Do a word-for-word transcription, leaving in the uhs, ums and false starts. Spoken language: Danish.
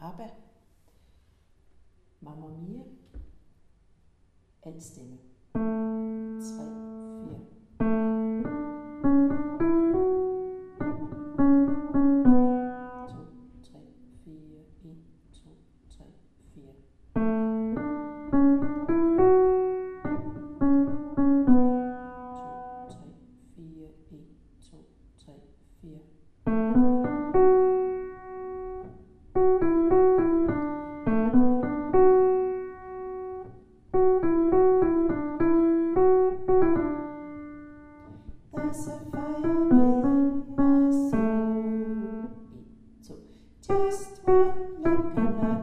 ABBA, Mamma Mia, altstemme, tre, fire. to, tre, fire, en, to, tre, fire. to, tre, fire, en, to, tre, fire. There's a fire within my soul. Just one look and I